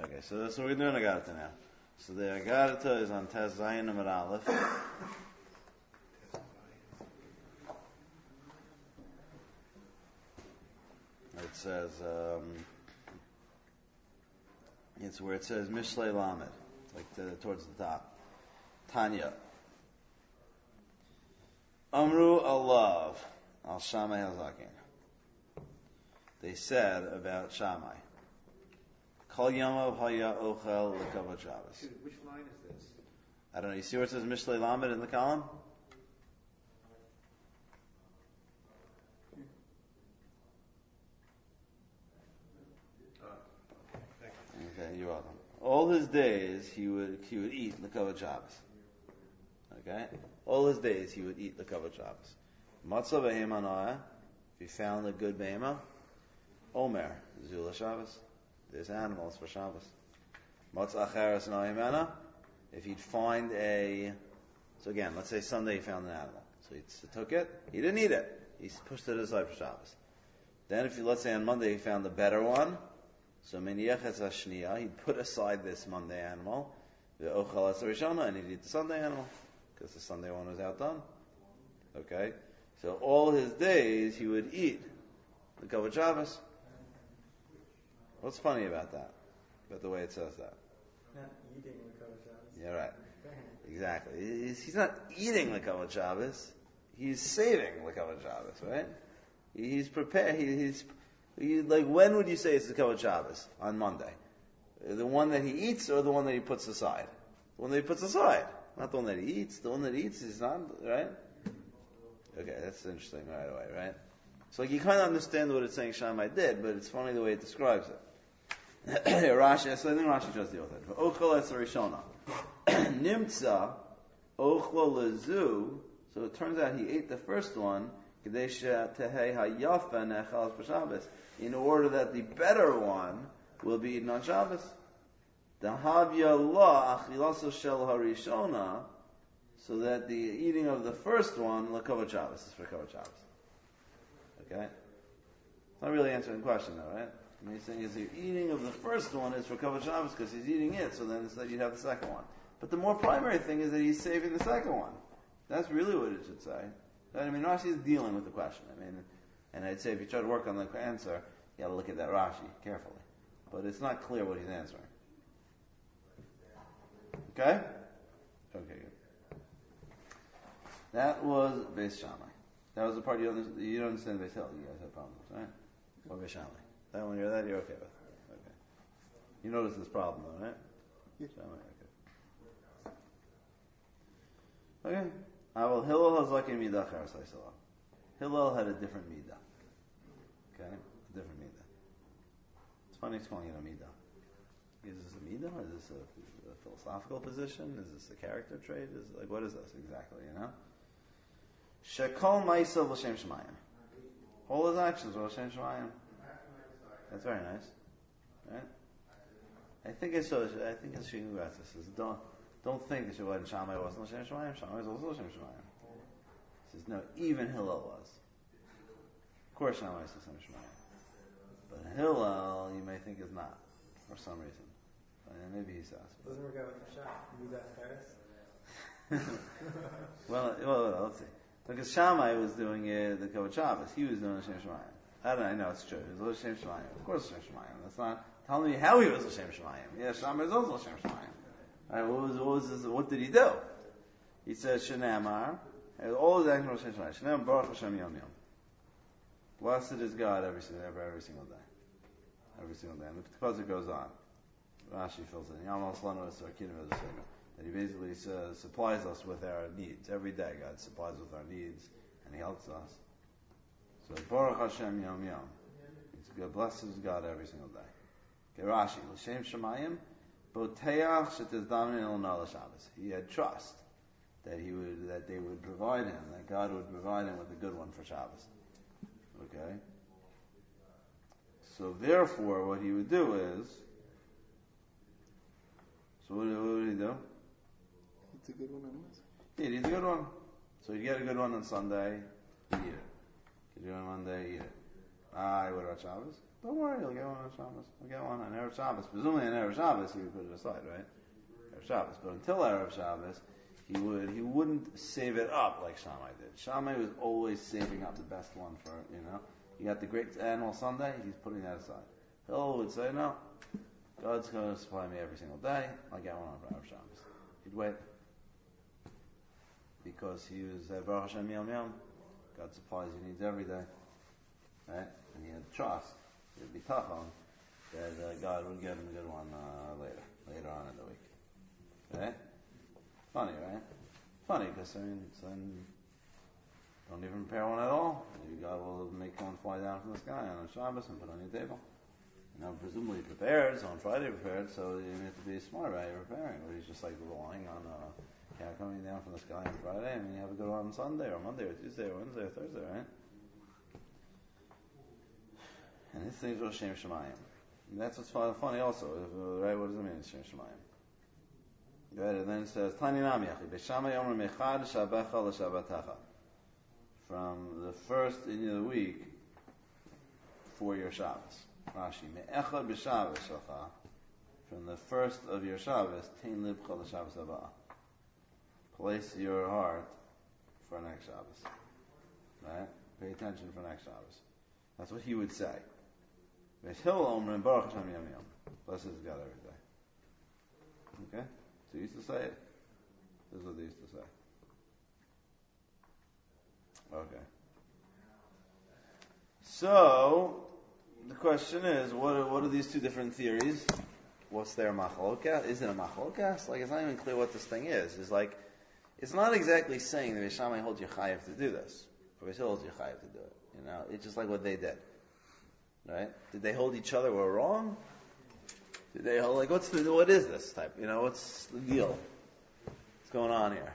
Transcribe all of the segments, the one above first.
Okay, so we're doing Agartha now. So the Agartha is on Tez Zayin Amar Aleph. It says, it's where it says Mishlei Lamed, towards the top. Tanya. Amru Alav al Shammai Hazakin. They said about Shammai. Kol Yamav Haya Ochel Lekavod Shabbos. Which line is this? I don't know. You see where it says Mishlei Lamed in the column? Okay, you're welcome. All his days he would eat Lekavod Shabbos. Okay, all his days he would eat Lekavod Shabbos. Matzah behema noah. If he found a good behema, Omer Zula Shabbos. There's animals for Shabbos. Matzah acheres noimena. If he'd find so again, let's say Sunday he found an animal, so he took it. He didn't eat it. He pushed it aside for Shabbos. Then let's say on Monday he found a better one. So Meniachetz Hashniya, he'd put aside this Monday animal, the Ochel Rishona, and he'd eat the Sunday animal, because the Sunday one was outdone. Okay? So all his days he would eat the Kavod Shabbos. What's funny about that? About the way it says that? Not eating the Kavod Shabbos. Yeah, right. Exactly. He's not eating the Kavod Shabbos. He's saving the Kavod Shabbos, right? He's prepared. When would you say it's the Kavod Shabbos? On Monday. The one that he eats or the one that he puts aside? The one that he puts aside. Not the one that he eats. The one that he eats is not, right? Okay, that's interesting right away, right? So you kind of understand what it's saying Shammai did, but it's funny the way it describes it. Rashi, so I think Rashi just deal with it. Ochel es rishona. Nimtza, ochel lezu. So it turns out he ate the first one, in order that the better one will be eaten on Shabbos. So that the eating of the first one, lekavod Shabbos, is for kavod Shabbos. Okay? It's not really answering the question though, right? I mean, he's saying is the eating of the first one is for kavod Shabbos because he's eating it, so then instead you'd have the second one. But the more primary thing is that he's saving the second one. That's really what it should say. I mean, Rashi is dealing with the question. I mean, and I'd say if you try to work on the answer, you got to look at that Rashi carefully. But it's not clear what he's answering. Okay? Okay, good. That was Beis Shammai. That was the part you don't understand Beis Hill. You guys have problems, right? Or Beis Shammai. That one, you're okay with. Okay. You notice this problem, though, right? Yeah. Shammai, okay. Okay. Hillel has like a midah charas Salah. Hillel had a different midah. Okay? A different midah. It's funny he's calling it a midah. Is this a midah? Is this a philosophical position? Is this a character trait? What is this exactly, you know? Shekol Ma'asav L'Shem Shemayim. All his actions are L'Shem Shemayim. That's very nice. Right? I think it's Shinu Gatzis says, don't think that Shabbat and Shammai wasn't L'Shem Shemayim. Shammai was also L'Shem Shemayim. He says, no, even Hillel was. Of course Shammai is L'Shem Shemayim. But Hillel, you may think is not, for some reason. Maybe he says. Doesn't work out with the Shah. Midah Charas. Well, let's see. Because Shammai was doing the Kavod Shabbos. He was doing L'Shem Shemayim. I know it's true. He was L'Shem Shemayim. Of course L'Shem Shemayim. That's not telling me how he was L'Shem Shemayim. Yeah, Shammai is also L'Shem Shemayim. Alright, what did he do? He said, Shenamar, all his actions were L'Shem Shemayim. Shenamar Baruch Hashem Yom Yom. Blessed is God every single day. Every single day. And the pasuk goes on. Rashi fills in. That he basically supplies us with our needs. Every day God supplies us with our needs and He helps us. So Baruch Hashem Yom Yom. God blesses God every single day. Okay, Rashi, L'Shem Shemayim, Boteach Shetizdamin El Nala Shabbos. He had trust that they would provide him, that God would provide him with a good one for Shabbos. Okay? So therefore, what he would do is, what would he do? It's a good one on this. Yeah, he's a good one. So you get a good one on Sunday, eat it. Get it on Monday, eat it. What about Shabbos? Don't worry, you'll get one on Shabbos. You'll get one on Erev Shabbos. Presumably on Erev Shabbos, he would put it aside, right? Erev Shabbos. But until Erev Shabbos, he wouldn't save it up like Shammai did. Shammai was always saving up the best one for, you got the great animal Sunday, he's putting that aside. Hillel would say, no, God's going to supply me every single day, I'll get one on Erev Shabbos. He'd wait. Because he was Baruch Hashem Yom Yom. God supplies your needs every day. Right? And he had trust. He'd be tachon that God would give him a good one later on in the week. Right? Funny, right? Funny, because then don't even prepare one at all. Maybe God will make one fly down from the sky on Shabbos and put on your table. Presumably prepared, so on Friday prepared, so you have to be smart about your preparing. Or he's just like relying on cat coming down from the sky on Friday, and you have a good one on Sunday, or Monday, or Tuesday, or Wednesday, or Thursday, right? And this thing is Rosh Hashem Shemayim. And that's what's funny also, right? What does it mean, Shem Shemayim? Right, and then it says, Tani Nam Yachi, B'Shamay Yomer Mechad Shabbecha L'Shabbatecha. From the first in the week for your Shabbos. Rashi, Me'echad B'Shabbos Shalcha. From the first of your Shabbos, Tein Libcha L'Shabbos Haba. Place your heart for next Shabbos. Right? Pay attention for next Shabbos. That's what he would say. Hillel Omrim Baruch Hashem Yom Yom. Bless his God every day. Okay? So he used to say it. This is what they used to say. Okay. So, the question is, what are these two different theories? What's their machlokas? Is it a machlokas? Like, it's not even clear what this thing is. It's not exactly saying that Shammai holds you chayav to do this. Or Beis Hillel holds you chayav to do it. It's just like what they did. Right? Did they hold each other were wrong? Did they hold, what is this type? What's the deal? What's going on here?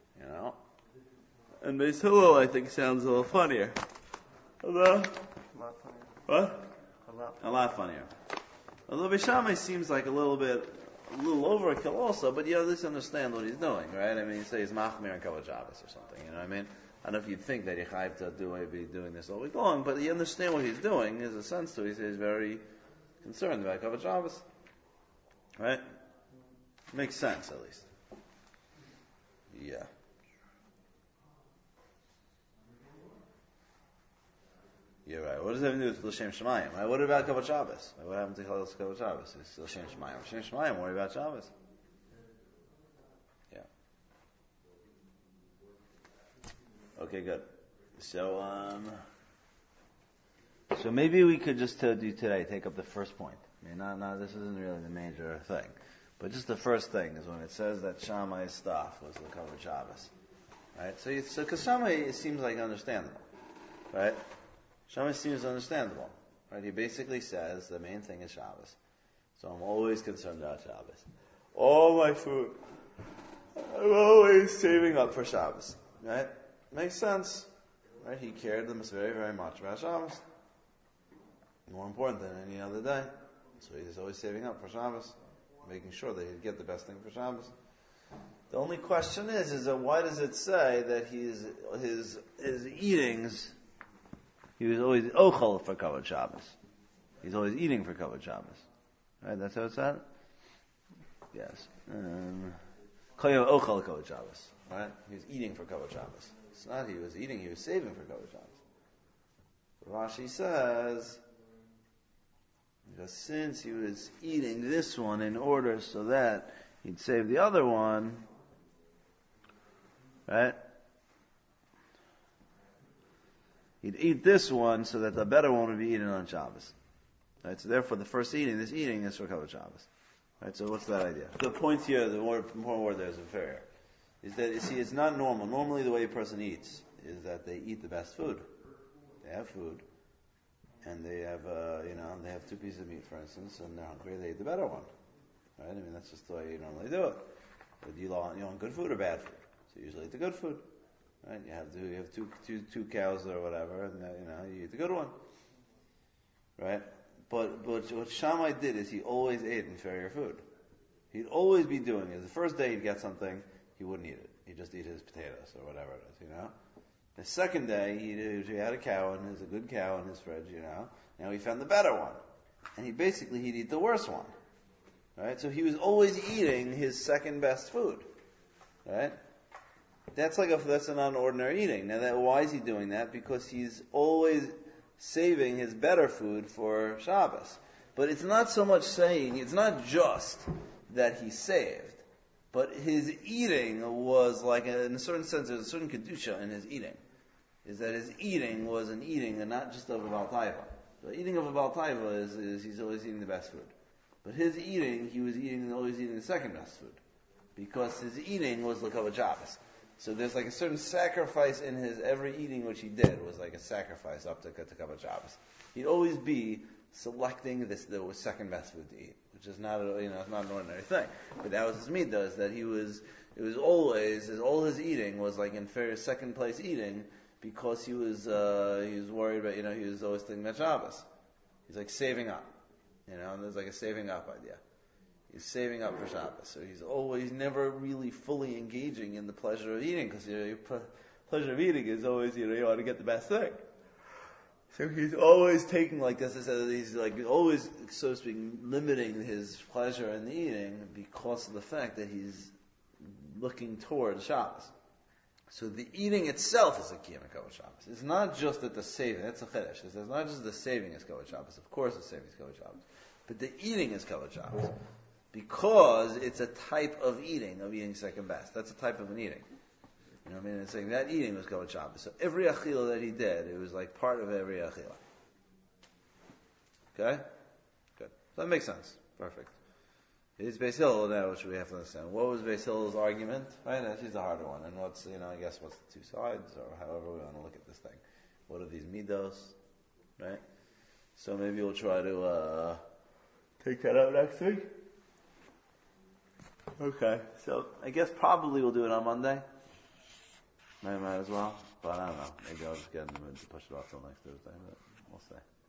And Beis Hillel, I think, sounds a little funnier. Although, what? A lot funnier. Although Beis Shammai seems like a little overkill also, but you at least understand what he's doing, right? I mean, you say he's machmir and kavod Shabbos or something, you know what I mean? I don't know if you'd think that Yechayiv to be doing this all week long, but you understand what he's doing. There's a sense to it. He's very concerned about kavod Shabbos. Right? Makes sense, at least. Yeah. You're right. What does that have to do with L'Shem Shemayim? Right? What about kavod Shabbos? What happened to kavod Shabbos? It's L'Shem Shemayim. L'Shem Shemayim, worry about Shabbos. Yeah. Okay, good. So maybe we could just do today, take up the first point. I mean, this isn't really the major thing. But just the first thing is when it says that Shammai's stuff was the kavod Shabbos. Right? So because Shammai seems like understandable. Right? Shammai seems understandable. Right? He basically says the main thing is Shabbos. So I'm always concerned about Shabbos. All my food, I'm always saving up for Shabbos. Right? Makes sense. Right? He cared very, very much about Shabbos. More important than any other day. So he's always saving up for Shabbos, making sure that he'd get the best thing for Shabbos. The only question is that why does it say that his eatings, he was always ochel for kavod Shabbos. He's always eating for kavod Shabbos. Right? That's how it's said? Yes. Koyam ochel kavod Shabbos. Right? He was eating for kavod Shabbos. It's not he was eating, he was saving for kavod Shabbos. Rashi says, because since he was eating this one in order so that he'd save the other one, right? He'd eat this one so that the better one would be eaten on Shabbos. Right? So therefore the first eating is for kavod Shabbos. Right? So what's that idea? The point here, the more important word there is inferior. Is that, it's not normal. Normally the way a person eats is that they eat the best food. They have food. And they have, they have 2 pieces of meat, for instance, and they're hungry, they eat the better one. Right? I mean, that's just the way you normally do it. But you want good food or bad food? So you usually eat the good food. Right? You have two cows or whatever, and you eat the good one. Right? But what Shammai did is he always ate inferior food. He'd always be doing it. The first day he'd get something, he wouldn't eat it. He'd just eat his potatoes or whatever it is, The second day, he had a cow, and there's a good cow in his fridge, Now he found the better one. And he'd eat the worse one. Right? So he was always eating his second best food. Right? That's an unordinary eating. Now why is he doing that? Because he's always saving his better food for Shabbos. But it's not so much saying, it's not just that he saved, but his eating was like, in a certain sense, there's a certain kedusha in his eating. Is that his eating was an eating, and not just of a Baal Taiva. The eating of a Baal Taiva is he's always eating the best food. But his eating, he was always eating the second best food. Because his eating was L'Kavod Shabbos. So there's like a certain sacrifice in his every eating which he did was like a sacrifice up to Kavod Shabbos. He'd always be selecting the second best food to eat, which is not it's not an ordinary thing. But that was his midah, is that it was always all his eating was like in fair second place eating because he was worried about he was always thinking about Shabbos. He's like saving up, and there's like a saving up idea. He's saving up for Shabbos, so he's never really fully engaging in the pleasure of eating, because your pleasure of eating is always you want to get the best thing. So he's always taking he's like always, so to speak, limiting his pleasure in the eating because of the fact that he's looking toward Shabbos. So the eating itself is a kiyum of Kavod Shabbos. It's not just that the saving, that's a chiddush. It's not just the saving is Kavod Shabbos. Of course the saving is Kavod Shabbos. But the eating is Kavod Shabbos. Because it's a type of eating second best. That's a type of an eating. It's saying that eating was Kavod Shabbos. So every achila that he did, it was like part of every achila. Okay? Good. So that makes sense. Perfect. It's Beis Hillel now, which we have to understand. What was Beis Hillel's argument? Right? That's the harder one. And what's, I guess what's the two sides, or however we want to look at this thing. What are these midos? Right? So maybe we'll try to take that out next week. Okay, so I guess probably we'll do it on Monday. Might as well, but I don't know. Maybe I'll just get in the mood to push it off till next Thursday, but we'll see.